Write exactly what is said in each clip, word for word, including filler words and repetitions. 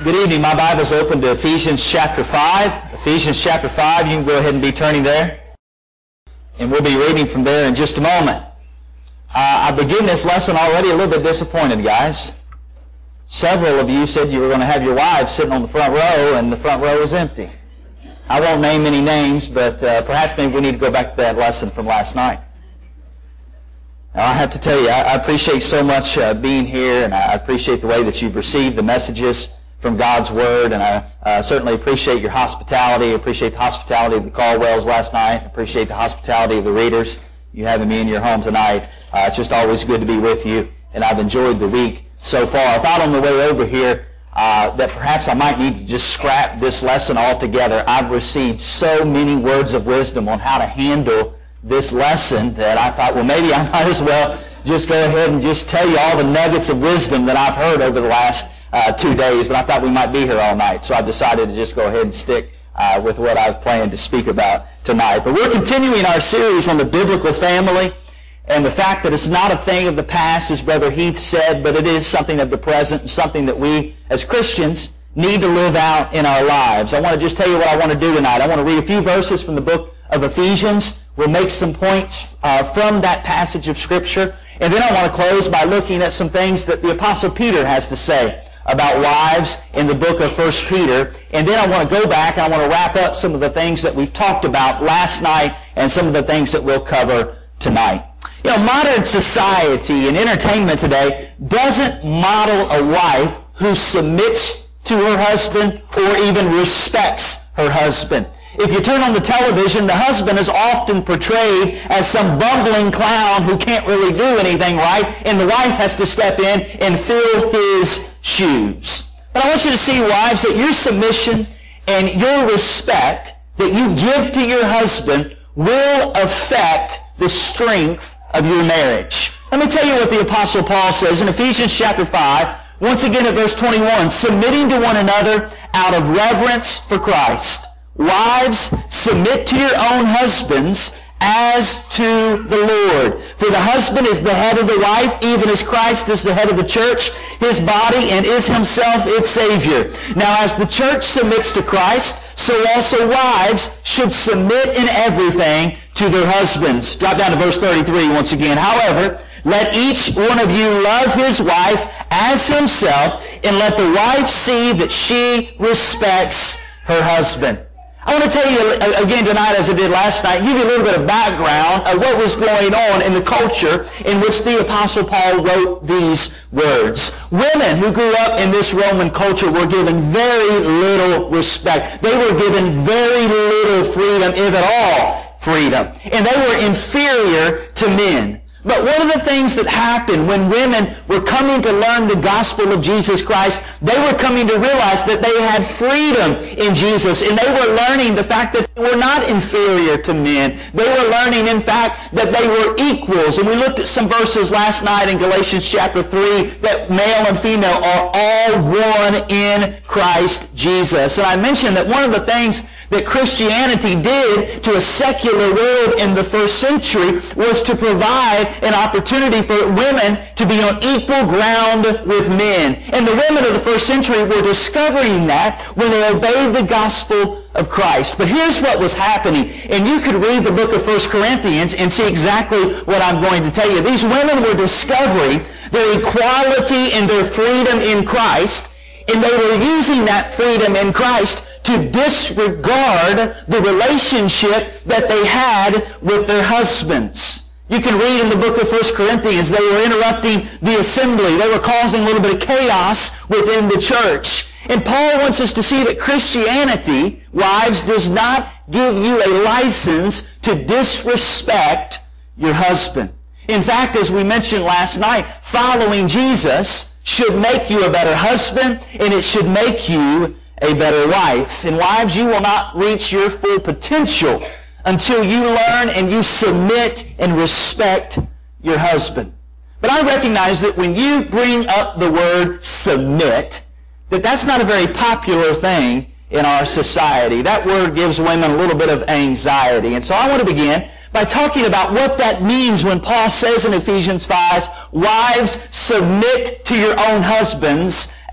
Good evening. My Bible's open to Ephesians chapter five. Ephesians chapter five, you can go ahead and be turning there. And we'll be reading from there in just a moment. Uh, I begin this lesson already a little bit disappointed, guys. Several of you said you were going to have your wives sitting on the front row, and the front row is empty. I won't name any names, but uh, perhaps maybe we need to go back to that lesson from last night. Now, I have to tell you, I, I appreciate so much uh, being here, and I appreciate the way that you've received the messages from God's Word, and I uh, certainly appreciate your hospitality. I appreciate the hospitality of the Caldwells last night. I appreciate the hospitality of the readers you having me in your home tonight. Uh, it's just always good to be with you, and I've enjoyed the week so far. I thought on the way over here uh, that perhaps I might need to just scrap this lesson altogether. I've received so many words of wisdom on how to handle this lesson that I thought, well, maybe I might as well just go ahead and just tell you all the nuggets of wisdom that I've heard over the last Uh, two days, but I thought we might be here all night, so I've decided to just go ahead and stick uh, with what I've planned to speak about tonight. But we're continuing our series on the biblical family and the fact that it's not a thing of the past, as Brother Heath said, but it is something of the present and something that we as Christians need to live out in our lives. I want to just tell you what I want to do tonight. I want to read a few verses from the book of Ephesians. We'll make some points uh, from that passage of Scripture, and then I want to close by looking at some things that the Apostle Peter has to say about wives in the book of First Peter. And then I want to go back and I want to wrap up some of the things that we've talked about last night and some of the things that we'll cover tonight. You know, modern society and entertainment today doesn't model a wife who submits to her husband or even respects her husband. If you turn on the television, the husband is often portrayed as some bumbling clown who can't really do anything right, and the wife has to step in and fill his shoes. But I want you to see, wives, that your submission and your respect that you give to your husband will affect the strength of your marriage. Let me tell you what the Apostle Paul says in Ephesians chapter five, once again at verse twenty-one, submitting to one another out of reverence for Christ. Wives, submit to your own husbands as to the Lord. For the husband is the head of the wife, even as Christ is the head of the church, his body, and is himself its Savior. Now, as the church submits to Christ, so also wives should submit in everything to their husbands. Drop down to verse thirty-three once again. However, let each one of you love his wife as himself, and let the wife see that she respects her husband. I want to tell you again tonight, as I did last night, give you a little bit of background of what was going on in the culture in which the Apostle Paul wrote these words. Women who grew up in this Roman culture were given very little respect. They were given very little freedom, if at all freedom. And they were inferior to men. But one of the things that happened when women were coming to learn the gospel of Jesus Christ, they were coming to realize that they had freedom in Jesus, and they were learning the fact that they were not inferior to men. They were learning, in fact, that they were equals. And we looked at some verses last night in Galatians chapter three that male and female are all one in Christ Jesus. And I mentioned that one of the things that Christianity did to a secular world in the first century was to provide an opportunity for women to be on equal ground with men. And the women of the first century were discovering that when they obeyed the gospel of Christ. But here's what was happening, and you could read the book of First Corinthians and see exactly what I'm going to tell you. These women were discovering their equality and their freedom in Christ, and they were using that freedom in Christ to disregard the relationship that they had with their husbands. You can read in the book of First Corinthians, they were interrupting the assembly. They were causing a little bit of chaos within the church. And Paul wants us to see that Christianity, wives, does not give you a license to disrespect your husband. In fact, as we mentioned last night, following Jesus should make you a better husband, and it should make you a better wife. And wives, you will not reach your full potential until you learn and you submit and respect your husband. But I recognize that when you bring up the word submit, that that's not a very popular thing in our society. That word gives women a little bit of anxiety. And so I want to begin by talking about what that means when Paul says in Ephesians five, wives, submit to your own husbands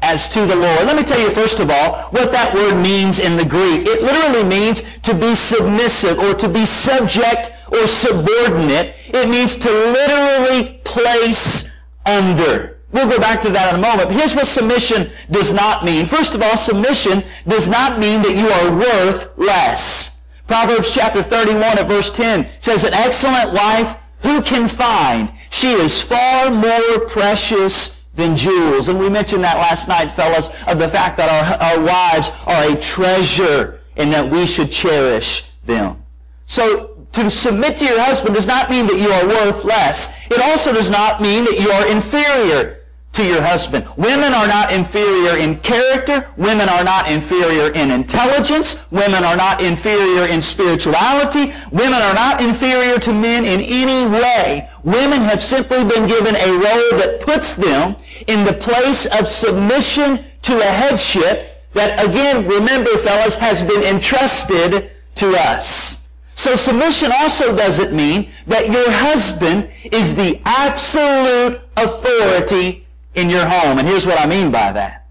as to the Lord. Let me tell you first of all what that word means in the Greek. It literally means to be submissive or to be subject or subordinate. It means to literally place under. We'll go back to that in a moment. But here's what submission does not mean. First of all, submission does not mean that you are worth less. Proverbs chapter thirty-one at verse ten says, an excellent wife who can find? She is far more precious than jewels. And we mentioned that last night, fellas, of the fact that our, our wives are a treasure and that we should cherish them. So to submit to your husband does not mean that you are worth less. It also does not mean that you are inferior to your husband. Women are not inferior in character. Women are not inferior in intelligence. Women are not inferior in spirituality. Women are not inferior to men in any way. Women have simply been given a role that puts them in the place of submission to a headship that, again, remember, fellas, has been entrusted to us. So submission also doesn't mean that your husband is the absolute authority in your home. And here's what I mean by that.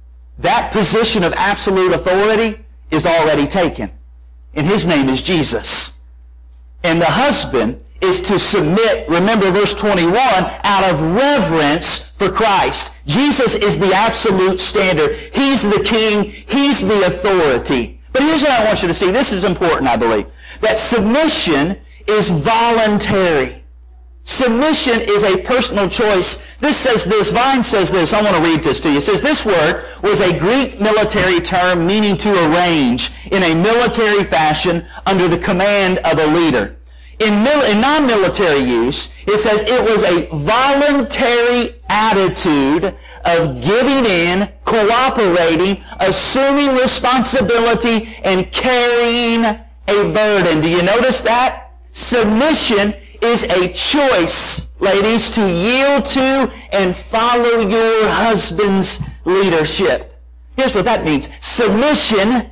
That position of absolute authority is already taken. And his name is Jesus. And the husband is to submit, remember verse twenty-one, out of reverence for Christ. Jesus is the absolute standard. He's the king. He's the authority. But here's what I want you to see. This is important, I believe. That submission is voluntary. Submission is a personal choice. This says this, Vine says this, I want to read this to you. It says this word was a Greek military term meaning to arrange in a military fashion under the command of a leader. In, mil- in non-military use, it says it was a voluntary attitude of giving in, cooperating, assuming responsibility, and carrying a burden. Do you notice that? Submission is a choice, ladies, to yield to and follow your husband's leadership. Here's what that means. Submission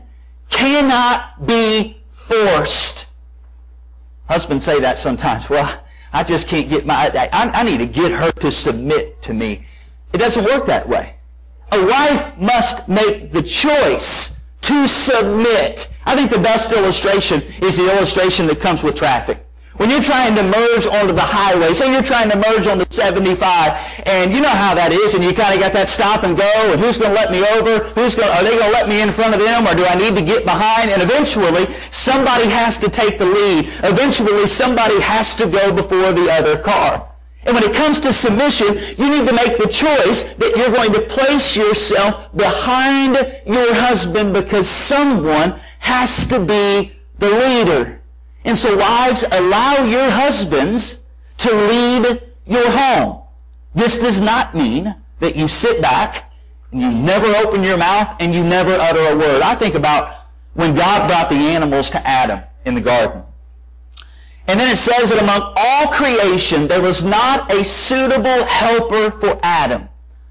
cannot be forced. Husbands say that sometimes. Well, I just can't get my, I, I need to get her to submit to me. It doesn't work that way. A wife must make the choice to submit. I think the best illustration is the illustration that comes with traffic. When you're trying to merge onto the highway, say you're trying to merge onto seventy-five, and you know how that is, and you kind of got that stop and go, and who's going to let me over? Who's going? Are they going to let me in front of them, or do I need to get behind? And eventually, somebody has to take the lead. Eventually, somebody has to go before the other car. And when it comes to submission, you need to make the choice that you're going to place yourself behind your husband because someone has to be the leader. And so wives, allow your husbands to lead your home. This does not mean that you sit back and you never open your mouth and you never utter a word. I think about when God brought the animals to Adam in the garden. And then it says that among all creation there was not a suitable helper for Adam.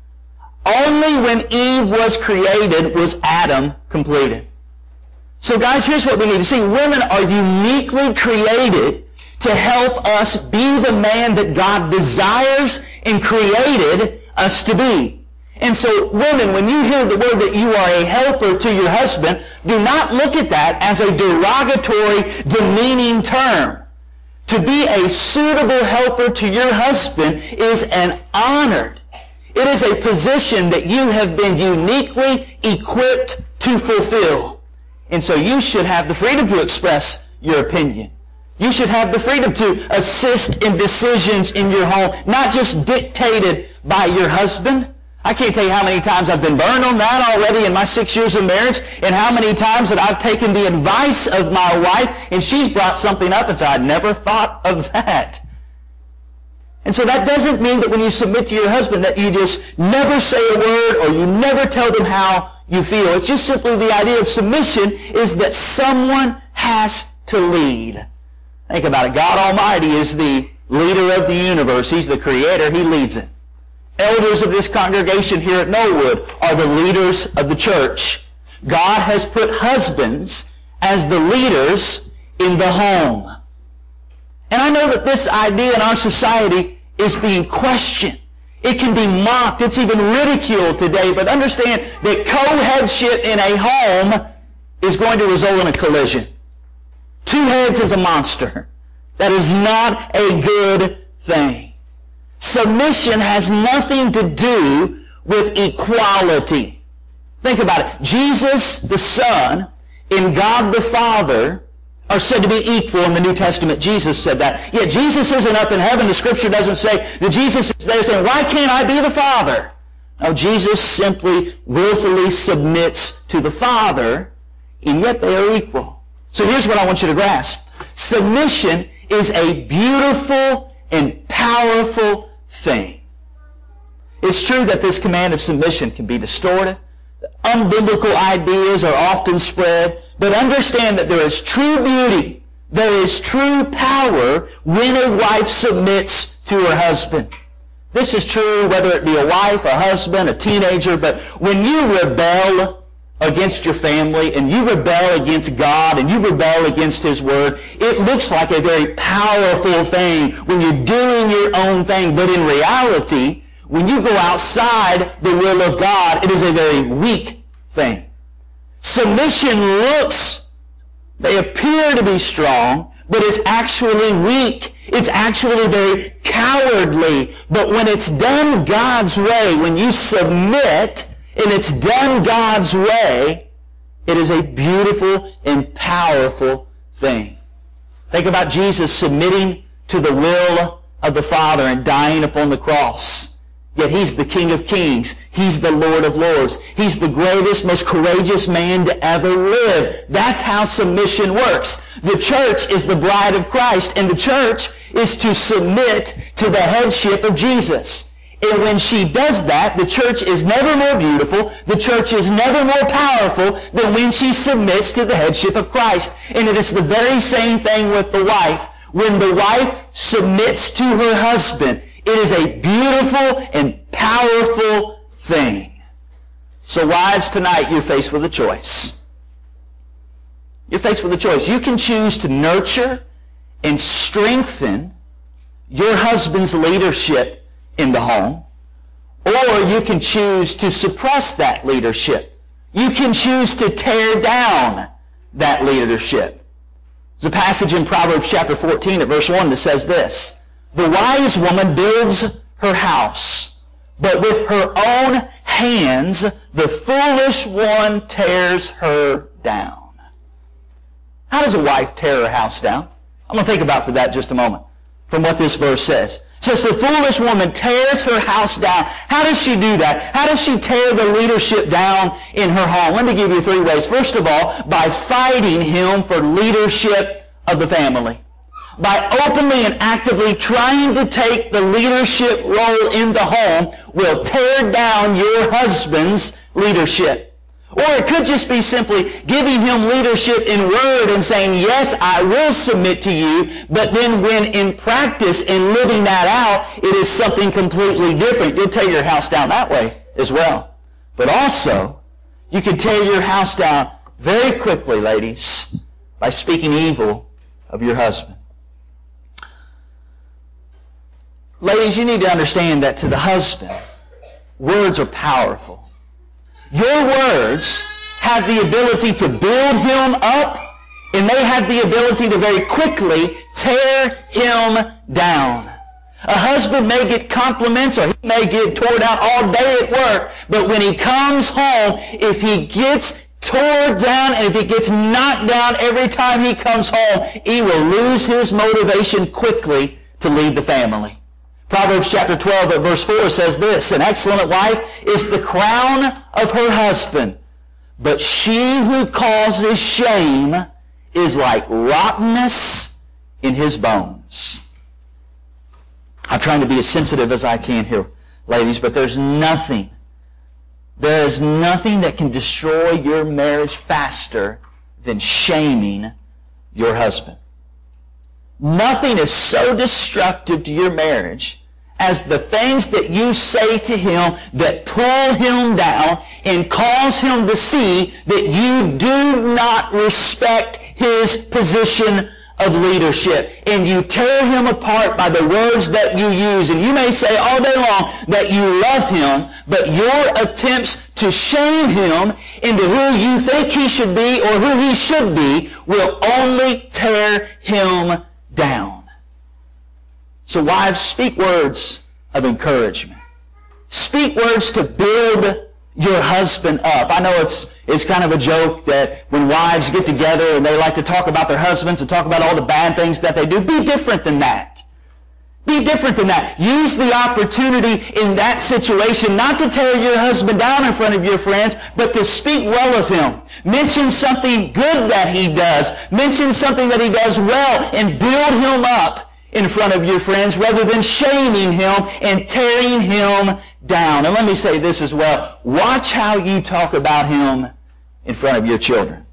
Only when Eve was created was Adam completed. So guys, here's what we need to see. Women are uniquely created to help us be the man that God desires and created us to be. And so women, when you hear the word that you are a helper to your husband, do not look at that as a derogatory, demeaning term. To be a suitable helper to your husband is an honor. It is a position that you have been uniquely equipped to fulfill. And so you should have the freedom to express your opinion. You should have the freedom to assist in decisions in your home, not just dictated by your husband. I can't tell you how many times I've been burned on that already in my six years of marriage, and how many times that I've taken the advice of my wife, and she's brought something up and said, I'd never thought of that. And so that doesn't mean that when you submit to your husband that you just never say a word or you never tell them how you feel. It's just simply the idea of submission is that someone has to lead. Think about it. God Almighty is the leader of the universe. He's the creator. He leads it. Elders of this congregation here at Knollwood are the leaders of the church. God has put husbands as the leaders in the home. And I know that this idea in our society is being questioned. It can be mocked. It's even ridiculed today. But understand that co-headship in a home is going to result in a collision. Two heads is a monster. That is not a good thing. Submission has nothing to do with equality. Think about it. Jesus, the Son, and God the Father are said to be equal in the New Testament. Jesus said that. Yet Jesus isn't up in heaven. The Scripture doesn't say that Jesus is there saying, why can't I be the Father? No, Jesus simply willfully submits to the Father, and yet they are equal. So here's what I want you to grasp. Submission is a beautiful and powerful thing. It's true that this command of submission can be distorted. Unbiblical ideas are often spread, but understand that there is true beauty, there is true power when a wife submits to her husband. This is true whether it be a wife, a husband, a teenager, but when you rebel against your family and you rebel against God and you rebel against His Word, it looks like a very powerful thing when you're doing your own thing, but in reality, when you go outside the will of God, it is a very weak thing. Submission looks, they appear to be strong, but it's actually weak. It's actually very cowardly. But when it's done God's way, when you submit and it's done God's way, it is a beautiful and powerful thing. Think about Jesus submitting to the will of the Father and dying upon the cross. Yet He's the King of Kings. He's the Lord of Lords. He's the greatest, most courageous man to ever live. That's how submission works. The church is the bride of Christ, and the church is to submit to the headship of Jesus. And when she does that, the church is never more beautiful, the church is never more powerful than when she submits to the headship of Christ. And it is the very same thing with the wife. When the wife submits to her husband, it is a beautiful and powerful thing. So wives, tonight you're faced with a choice. You're faced with a choice. You can choose to nurture and strengthen your husband's leadership in the home, or you can choose to suppress that leadership. You can choose to tear down that leadership. There's a passage in Proverbs chapter fourteen at verse one that says this: the wise woman builds her house, but with her own hands the foolish one tears her down. How does a wife tear her house down? I'm going to think about that just a moment from what this verse says. It says the foolish woman tears her house down. How does she do that? How does she tear the leadership down in her home? Let me give you three ways. First of all, by fighting him for leadership of the family. By openly and actively trying to take the leadership role in the home will tear down your husband's leadership. Or it could just be simply giving him leadership in word and saying, yes, I will submit to you, but then when in practice and living that out, it is something completely different. You'll tear your house down that way as well. But also, you can tear your house down very quickly, ladies, by speaking evil of your husband. Ladies, you need to understand that to the husband, words are powerful. Your words have the ability to build him up, and they have the ability to very quickly tear him down. A husband may get compliments or he may get torn out all day at work, but when he comes home, if he gets torn down and if he gets knocked down every time he comes home, he will lose his motivation quickly to lead the family. Proverbs chapter twelve at verse four says this: an excellent wife is the crown of her husband, but she who causes shame is like rottenness in his bones. I'm trying to be as sensitive as I can here, ladies, but there's nothing, there is nothing that can destroy your marriage faster than shaming your husband. Nothing is so destructive to your marriage as the things that you say to him that pull him down and cause him to see that you do not respect his position of leadership, and you tear him apart by the words that you use. And you may say all day long that you love him, but your attempts to shame him into who you think he should be or who he should be will only tear him down. So wives, speak words of encouragement. Speak words to build your husband up. I know it's it's kind of a joke that when wives get together and they like to talk about their husbands and talk about all the bad things that they do. Be different than that. Be different than that. Use the opportunity in that situation not to tear your husband down in front of your friends, but to speak well of him. Mention something good that he does. Mention something that he does well and build him up in front of your friends rather than shaming him and tearing him down. And let me say this as well. Watch how you talk about him in front of your children.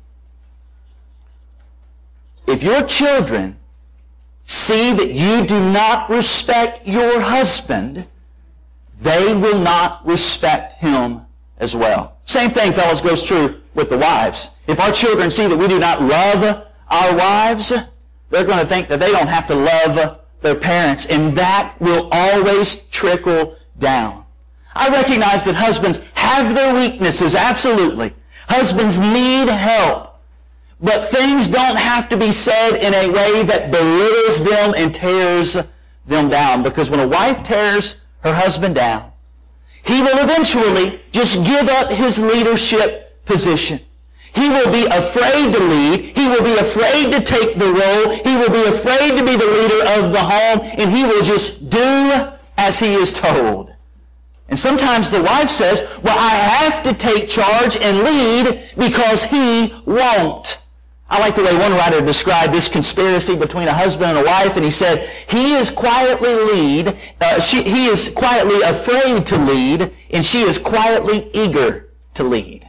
If your children see that you do not respect your husband, they will not respect him as well. Same thing, fellas, goes true with the wives. If our children see that we do not love our wives, they're going to think that they don't have to love their parents, and that will always trickle down. I recognize that husbands have their weaknesses, absolutely. Husbands need help. But things don't have to be said in a way that belittles them and tears them down. Because when a wife tears her husband down, he will eventually just give up his leadership position. He will be afraid to lead. He will be afraid to take the role. He will be afraid to be the leader of the home. And he will just do as he is told. And sometimes the wife says, well, I have to take charge and lead because he won't. I like the way one writer described this conspiracy between a husband and a wife, and he said, he is quietly lead, uh, she, he is quietly afraid to lead, and she is quietly eager to lead.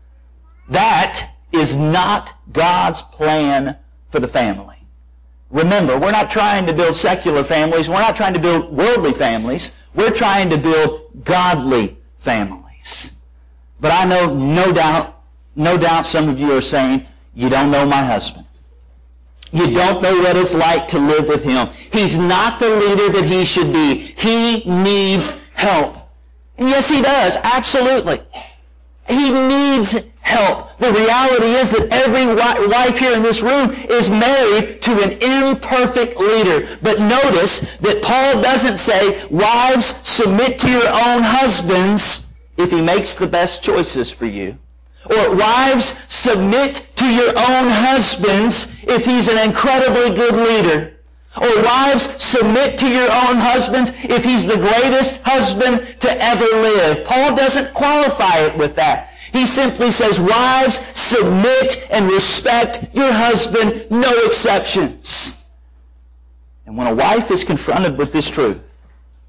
That is not God's plan for the family. Remember, we're not trying to build secular families. We're not trying to build worldly families. We're trying to build godly families. But I know, no doubt, no doubt some of you are saying, you don't know my husband. You don't know what it's like to live with him. He's not the leader that he should be. He needs help. And yes, he does. Absolutely. He needs help. The reality is that every wife here in this room is married to an imperfect leader. But notice that Paul doesn't say, wives, submit to your own husbands if he makes the best choices for you. Or wives, submit to your own husbands if he's an incredibly good leader. Or wives, submit to your own husbands if he's the greatest husband to ever live. Paul doesn't qualify it with that. He simply says, wives, submit and respect your husband, no exceptions. And when a wife is confronted with this truth,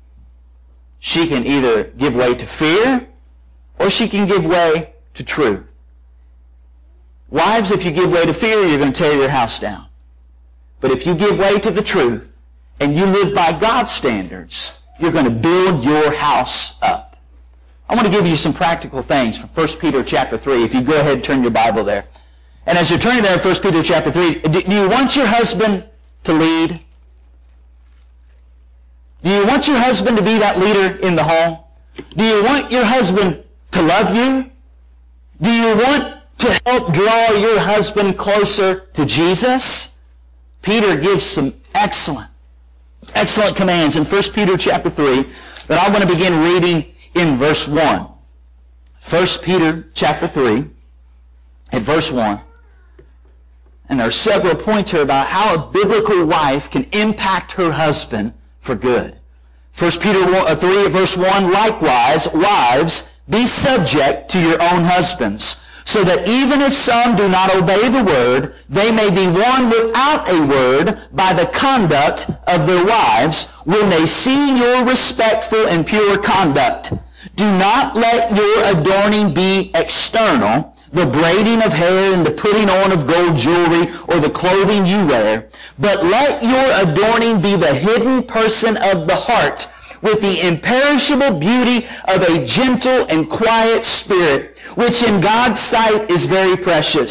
she can either give way to fear or she can give way to truth. Wives, if you give way to fear, you're going to tear your house down. But if you give way to the truth and you live by God's standards, you're going to build your house up. I want to give you some practical things from First Peter chapter three. If you go ahead and turn your Bible there. And as you're turning there in First Peter chapter three, do you want your husband to lead? Do you want your husband to be that leader in the home? Do you want your husband to love you? Do you want to help draw your husband closer to Jesus? Peter gives some excellent, excellent commands in First Peter chapter three that I want to begin reading in verse one. First Peter chapter three, at verse one. And there are several points here about how a biblical wife can impact her husband for good. First Peter three, verse one, likewise, wives, be subject to your own husbands, so that even if some do not obey the word, they may be won without a word by the conduct of their wives, when they see your respectful and pure conduct. Do not let your adorning be external, the braiding of hair and the putting on of gold jewelry or the clothing you wear, but let your adorning be the hidden person of the heart, with the imperishable beauty of a gentle and quiet spirit, which in God's sight is very precious.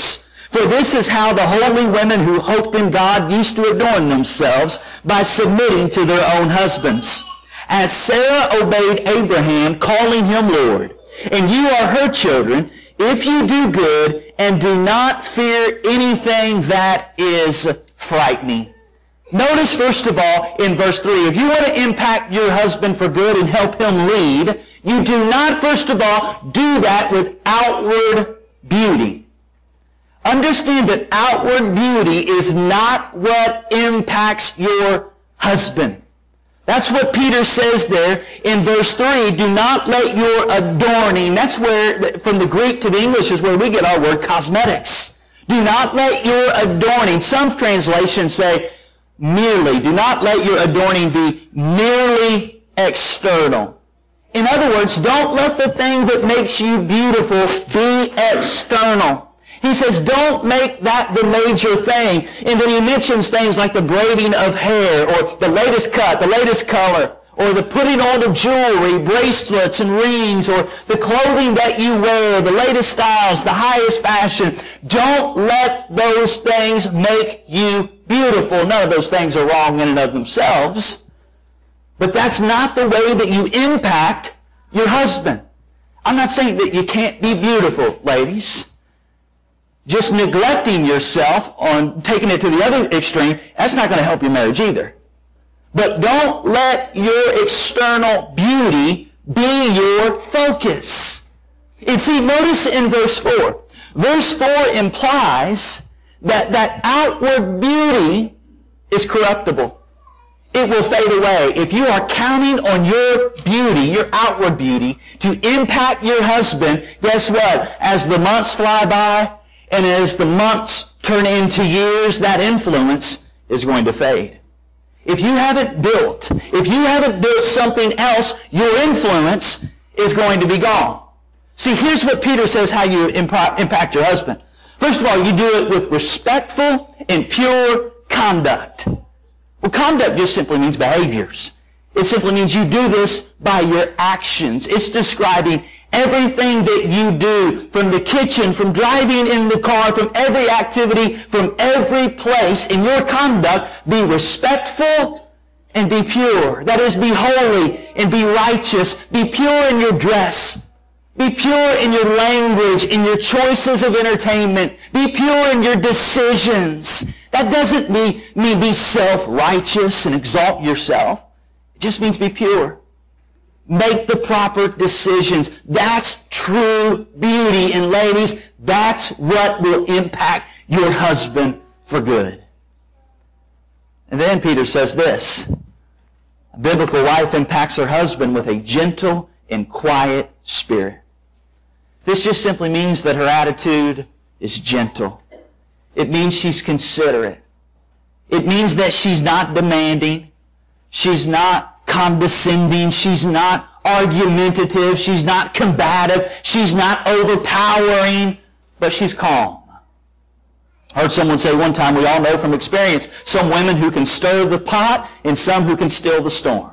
For this is how the holy women who hoped in God used to adorn themselves, by submitting to their own husbands. As Sarah obeyed Abraham, calling him Lord, and you are her children, if you do good and do not fear anything that is frightening. Notice, first of all, in verse three, if you want to impact your husband for good and help him lead, you do not, first of all, do that with outward beauty. Understand that outward beauty is not what impacts your husband. That's what Peter says there in verse three. Do not let your adorning, that's where, from the Greek to the English, is where we get our word cosmetics. Do not let your adorning, some translations say merely. Do not let your adorning be merely external. In other words, don't let the thing that makes you beautiful be external. He says, don't make that the major thing. And then he mentions things like the braiding of hair, or the latest cut, the latest color, or the putting on of jewelry, bracelets and rings, or the clothing that you wear, the latest styles, the highest fashion. Don't let those things make you beautiful. None of those things are wrong in and of themselves. But that's not the way that you impact your husband. I'm not saying that you can't be beautiful, ladies. Just neglecting yourself on taking it to the other extreme, that's not going to help your marriage either. But don't let your external beauty be your focus. And see, notice in verse four. Verse four implies that that outward beauty is corruptible. It will fade away. If you are counting on your beauty, your outward beauty, to impact your husband, guess what? As the months fly by, and as the months turn into years, that influence is going to fade. If you haven't built, if you haven't built something else, your influence is going to be gone. See, here's what Peter says how you impact your husband. First of all, you do it with respectful and pure conduct. Well, conduct just simply means behaviors. It simply means you do this by your actions. It's describing everything that you do, from the kitchen, from driving in the car, from every activity, from every place. In your conduct, be respectful and be pure. That is, be holy and be righteous. Be pure in your dress. Be pure in your language, in your choices of entertainment. Be pure in your decisions. That doesn't mean, mean be self-righteous and exalt yourself. It just means be pure. Make the proper decisions. That's true beauty. And ladies, that's what will impact your husband for good. And then Peter says this. A biblical wife impacts her husband with a gentle and quiet spirit. This just simply means that her attitude is gentle. It means she's considerate. It means that she's not demanding. She's not condescending. She's not argumentative. She's not combative. She's not overpowering, but she's calm. I heard someone say one time, we all know from experience, some women who can stir the pot and some who can still the storm.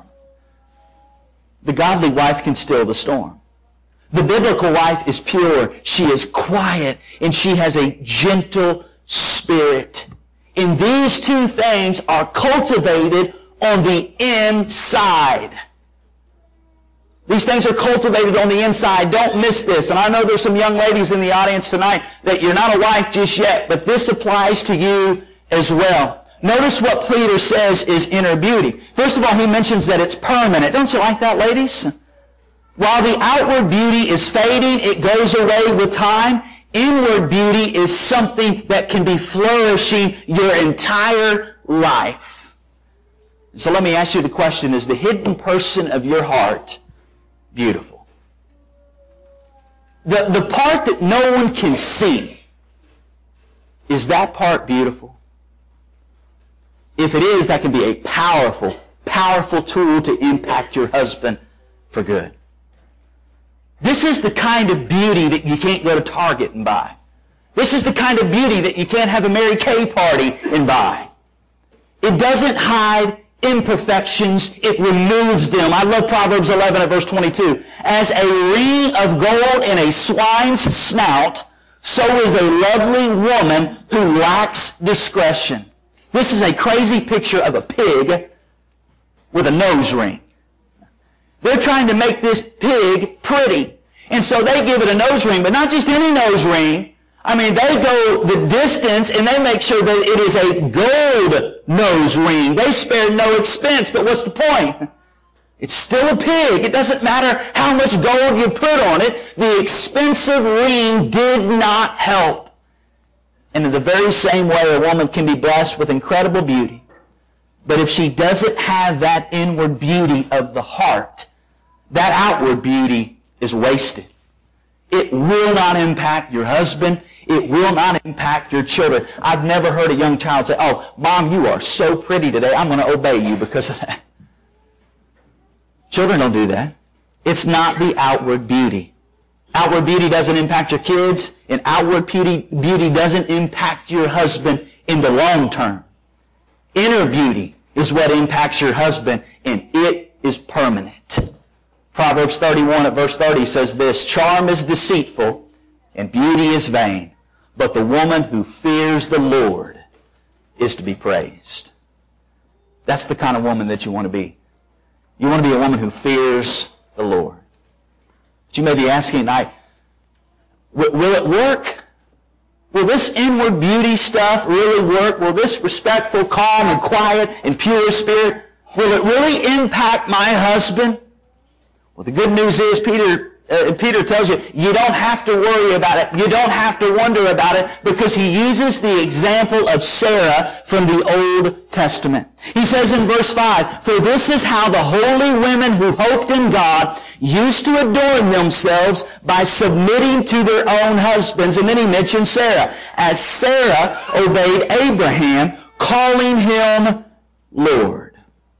The godly wife can still the storm. The biblical wife is pure. She is quiet, and she has a gentle spirit. And these two things are cultivated on the inside. These things are cultivated on the inside. Don't miss this. And I know there's some young ladies in the audience tonight that you're not a wife just yet, but this applies to you as well. Notice what Peter says is inner beauty. First of all, he mentions that it's permanent. Don't you like that, ladies? While the outward beauty is fading, it goes away with time. Inward beauty is something that can be flourishing your entire life. So let me ask you the question, is the hidden person of your heart beautiful? The, the part that no one can see, is that part beautiful? If it is, that can be a powerful, powerful tool to impact your husband for good. This is the kind of beauty that you can't go to Target and buy. This is the kind of beauty that you can't have a Mary Kay party and buy. It doesn't hide imperfections, it removes them. I love Proverbs eleven at verse twenty-two. As a ring of gold in a swine's snout, so is a lovely woman who lacks discretion. This is a crazy picture of a pig with a nose ring. They're trying to make this pig pretty. And so they give it a nose ring, but not just any nose ring. I mean, they go the distance and they make sure that it is a gold nose ring. They spare no expense, but what's the point? It's still a pig. It doesn't matter how much gold you put on it. The expensive ring did not help. And in the very same way, a woman can be blessed with incredible beauty. But if she doesn't have that inward beauty of the heart, that outward beauty is wasted. It will not impact your husband. It will not impact your children. I've never heard a young child say, "Oh, Mom, you are so pretty today. I'm going to obey you because of that." Children don't do that. It's not the outward beauty. Outward beauty doesn't impact your kids, and outward beauty, beauty doesn't impact your husband in the long term. Inner beauty is what impacts your husband, and it is permanent. Proverbs thirty-one at verse thirty says this, "Charm is deceitful, and beauty is vain, but the woman who fears the Lord is to be praised." That's the kind of woman that you want to be. You want to be a woman who fears the Lord. But you may be asking tonight, will it work? Will this inward beauty stuff really work? Will this respectful, calm, and quiet, and pure spirit, will it really impact my husband? Well, the good news is, Peter Uh, Peter tells you, you don't have to worry about it. You don't have to wonder about it, because he uses the example of Sarah from the Old Testament. He says in verse five, "For this is how the holy women who hoped in God used to adorn themselves by submitting to their own husbands." And then he mentions Sarah. "As Sarah obeyed Abraham, calling him Lord."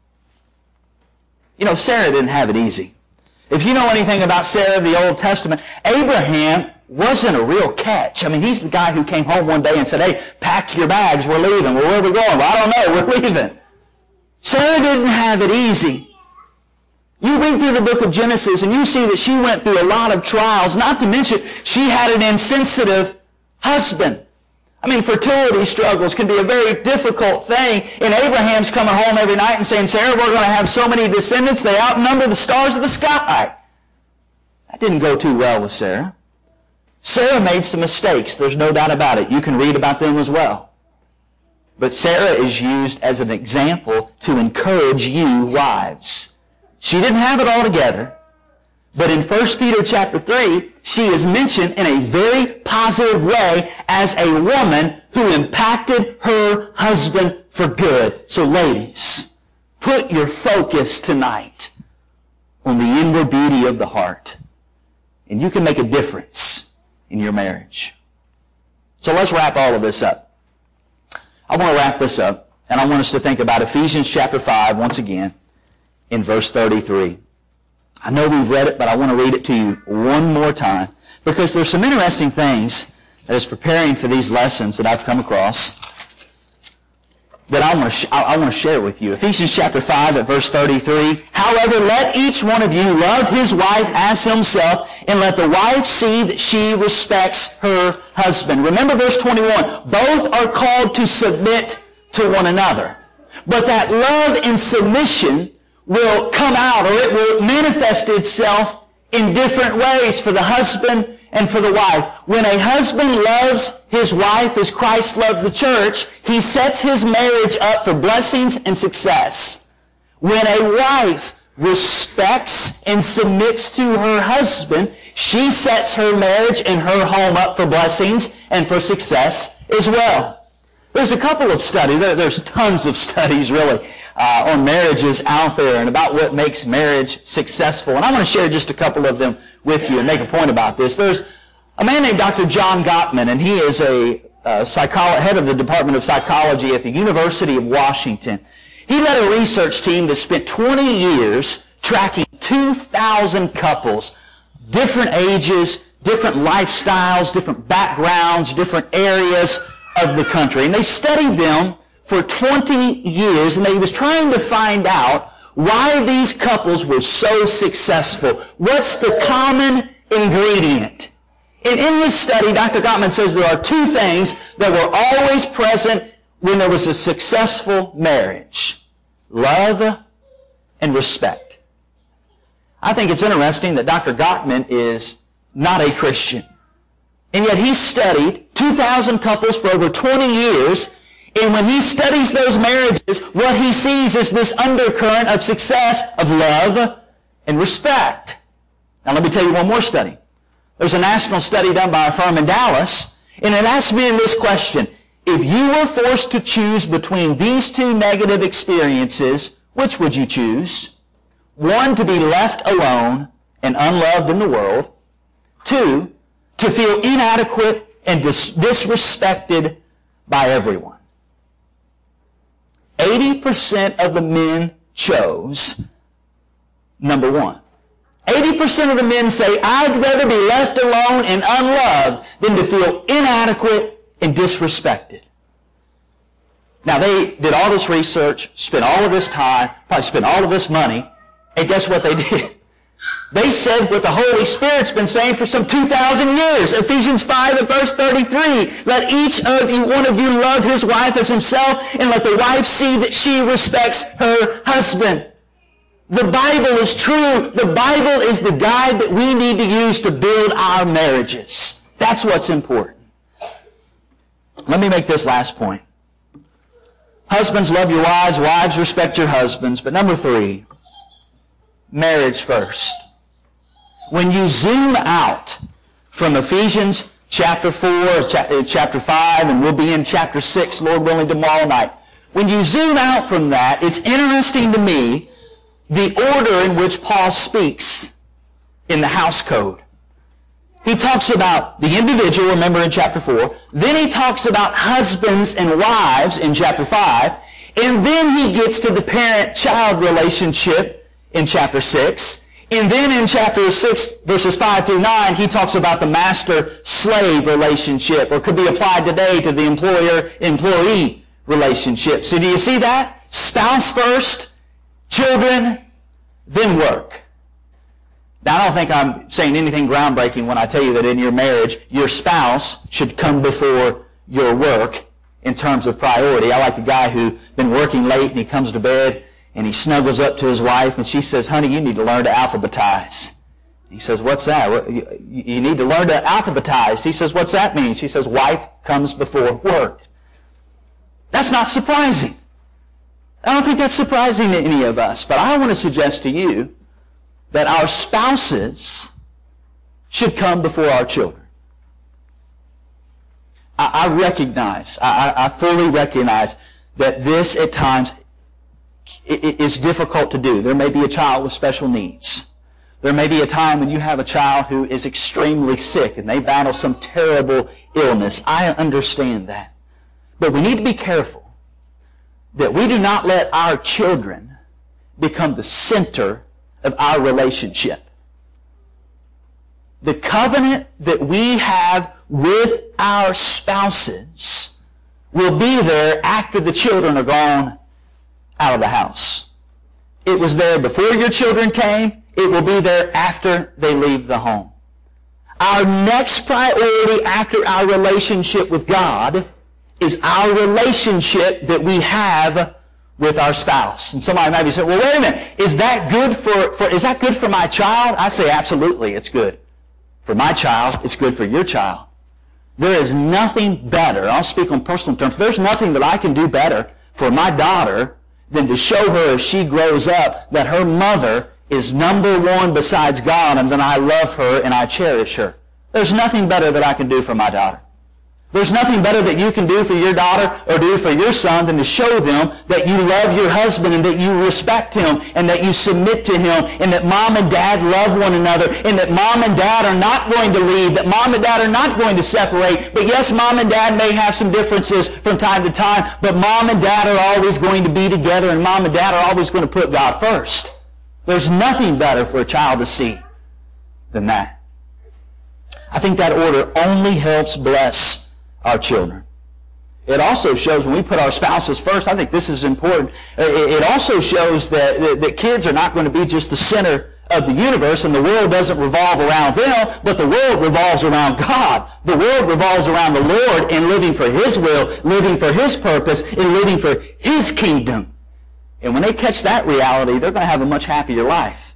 You know, Sarah didn't have it easy. If you know anything about Sarah of the Old Testament, Abraham wasn't a real catch. I mean, he's the guy who came home one day and said, "Hey, pack your bags, we're leaving." "Well, where are we going?" "Well, I don't know, we're leaving." Sarah didn't have it easy. You read through the book of Genesis and you see that she went through a lot of trials, not to mention she had an insensitive husband. I mean, fertility struggles can be a very difficult thing, and Abraham's coming home every night and saying, "Sarah, we're going to have so many descendants, they outnumber the stars of the sky." That didn't go too well with Sarah. Sarah made some mistakes, there's no doubt about it. You can read about them as well. But Sarah is used as an example to encourage you wives. She didn't have it all together, but in First Peter chapter three, she is mentioned in a very positive way as a woman who impacted her husband for good. So ladies, put your focus tonight on the inward beauty of the heart, and you can make a difference in your marriage. So let's wrap all of this up. I want to wrap this up, and I want us to think about Ephesians chapter five once again in verse thirty-three. I know we've read it, but I want to read it to you one more time, because there's some interesting things that is preparing for these lessons that I've come across that I want to sh- I want to share with you. Ephesians chapter five at verse thirty-three. "However, let each one of you love his wife as himself, and let the wife see that she respects her husband." Remember verse twenty-one. "Both are called to submit to one another." But that love and submission will come out, or it will manifest itself in different ways for the husband and for the wife. When a husband loves his wife as Christ loved the church, he sets his marriage up for blessings and success. When a wife respects and submits to her husband, she sets her marriage and her home up for blessings and for success as well. There's a couple of studies, there, there's tons of studies really, Uh, on marriages out there and about what makes marriage successful. And I'm going to share just a couple of them with you and make a point about this. There's a man named Doctor John Gottman, and he is a uh, psycholo- head of the Department of Psychology at the University of Washington. He led a research team that spent twenty years tracking two thousand couples, different ages, different lifestyles, different backgrounds, different areas of the country. And they studied them for twenty years, and he was trying to find out why these couples were so successful. What's the common ingredient And in his study, Doctor Gottman says there are two things that were always present when there was a successful marriage: love and respect. I think it's interesting that Doctor Gottman is not a Christian. And yet he studied two thousand couples for over twenty years. And when he studies those marriages, what he sees is this undercurrent of success, of love and respect. Now let me tell you one more study. There's a national study done by a firm in Dallas, and it asked me in this question: if you were forced to choose between these two negative experiences, which would you choose? One, to be left alone and unloved in the world. Two, to feel inadequate and dis- disrespected by everyone. eighty percent of the men chose number one. eighty percent of the men say, I'd rather be left alone and unloved than to feel inadequate and disrespected. Now, they did all this research, spent all of this time, probably spent all of this money, and guess what they did? They said what the Holy Spirit's been saying for some two thousand years. Ephesians five and verse thirty-three. Let each of you, one of you, love his wife as himself, and let the wife see that she respects her husband. The Bible is true. The Bible is the guide that we need to use to build our marriages. That's what's important. Let me make this last point. Husbands, love your wives. Wives, respect your husbands. But number three, marriage first. When you zoom out from Ephesians chapter four, chapter five, and we'll be in chapter six, Lord willing, tomorrow night. When you zoom out from that, it's interesting to me the order in which Paul speaks in the house code. He talks about the individual, remember in chapter four. Then he talks about husbands and wives in chapter five. And then he gets to the parent-child relationship in chapter six. And then in chapter six, verses five through nine, he talks about the master-slave relationship, or could be applied today to the employer-employee relationship. So do you see that? Spouse first, children, then work. Now, I don't think I'm saying anything groundbreaking when I tell you that in your marriage, your spouse should come before your work in terms of priority. I like the guy who's been working late and he comes to bed and he snuggles up to his wife and she says, honey, you need to learn to alphabetize. He says, what's that? You need to learn to alphabetize. He says, what's that mean? She says, wife comes before work. That's not surprising. I don't think that's surprising to any of us, but I want to suggest to you that our spouses should come before our children. I, I recognize, I, I fully recognize that this at times is difficult to do. There may be a child with special needs. There may be a time when you have a child who is extremely sick and they battle some terrible illness. I understand that. But we need to be careful that we do not let our children become the center of our relationship. The covenant that we have with our spouses will be there after the children are gone out of the house. It was there before your children came. It will be there after they leave the home. Our next priority after our relationship with God is our relationship that we have with our spouse. And somebody might be saying, well, wait a minute, is that good for, for is that good for my child? I say, absolutely, it's good. For my child, it's good for your child. There is nothing better, I'll speak on personal terms, there's nothing that I can do better for my daughter than to show her as she grows up that her mother is number one besides God, and that I love her and I cherish her. There's nothing better that I can do for my daughter. There's nothing better that you can do for your daughter or do for your son than to show them that you love your husband and that you respect him and that you submit to him and that mom and dad love one another and that mom and dad are not going to leave, that mom and dad are not going to separate. But yes, mom and dad may have some differences from time to time, but mom and dad are always going to be together and mom and dad are always going to put God first. There's nothing better for a child to see than that. I think that order only helps bless our children. It also shows when we put our spouses first, I think this is important, it also shows that, that kids are not going to be just the center of the universe, and the world doesn't revolve around them, but the world revolves around God. The world revolves around the Lord and living for His will, living for His purpose, and living for His kingdom. And when they catch that reality, they're going to have a much happier life.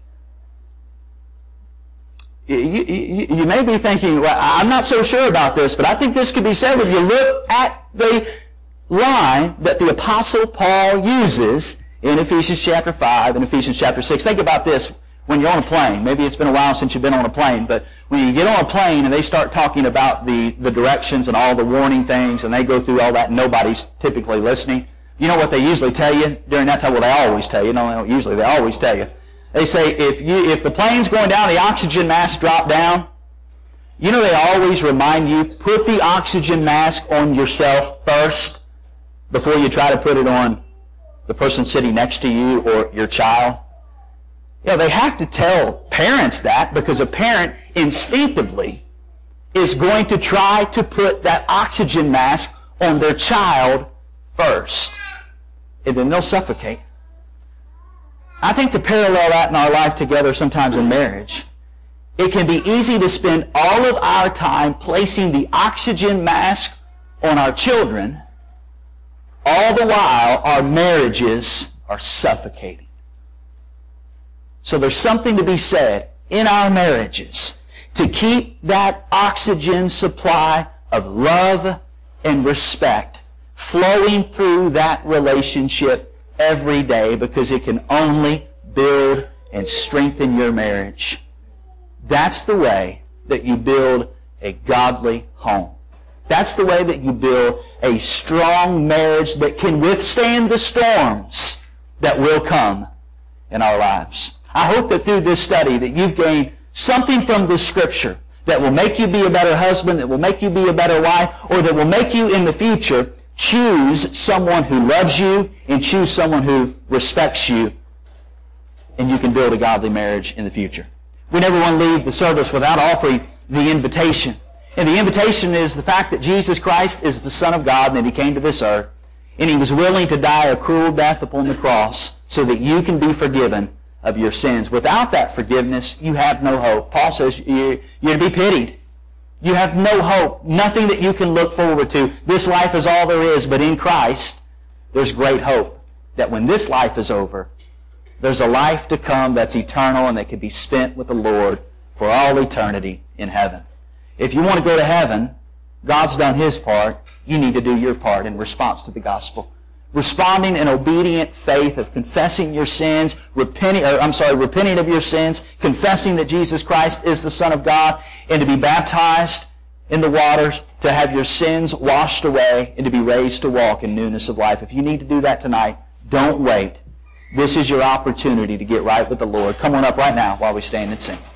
You, you, you may be thinking, well, I'm not so sure about this, but I think this could be said when you look at the line that the Apostle Paul uses in Ephesians chapter five and Ephesians chapter six. Think about this when you're on a plane. Maybe it's been a while since you've been on a plane, but when you get on a plane and they start talking about the, the directions and all the warning things, and they go through all that and nobody's typically listening, you know what they usually tell you during that time? Well, they always tell you. No, usually they always tell you. They say if you if the plane's going down, the oxygen mask drop down. You know they always remind you, put the oxygen mask on yourself first before you try to put it on the person sitting next to you or your child. You know, they have to tell parents that because a parent instinctively is going to try to put that oxygen mask on their child first. And then they'll suffocate. I think to parallel that in our life together sometimes in marriage, it can be easy to spend all of our time placing the oxygen mask on our children, all the while our marriages are suffocating. So there's something to be said in our marriages to keep that oxygen supply of love and respect flowing through that relationship every day, because it can only build and strengthen your marriage. That's the way that you build a godly home. That's the way that you build a strong marriage that can withstand the storms that will come in our lives. I hope that through this study that you've gained something from this Scripture that will make you be a better husband, that will make you be a better wife, or that will make you in the future choose someone who loves you and choose someone who respects you, and you can build a godly marriage in the future. We never want to leave the service without offering the invitation. And the invitation is the fact that Jesus Christ is the Son of God and that He came to this earth, and He was willing to die a cruel death upon the cross so that you can be forgiven of your sins. Without that forgiveness, you have no hope. Paul says you're to be pitied. You have no hope, nothing that you can look forward to. This life is all there is, but in Christ, there's great hope that when this life is over, there's a life to come that's eternal and that can be spent with the Lord for all eternity in heaven. If you want to go to heaven, God's done His part. You need to do your part in response to the gospel. Responding in obedient faith of confessing your sins, repenting, or I'm sorry, repenting of your sins, confessing that Jesus Christ is the Son of God, and to be baptized in the waters, to have your sins washed away, and to be raised to walk in newness of life. If you need to do that tonight, don't wait. This is your opportunity to get right with the Lord. Come on up right now while we stand and sing.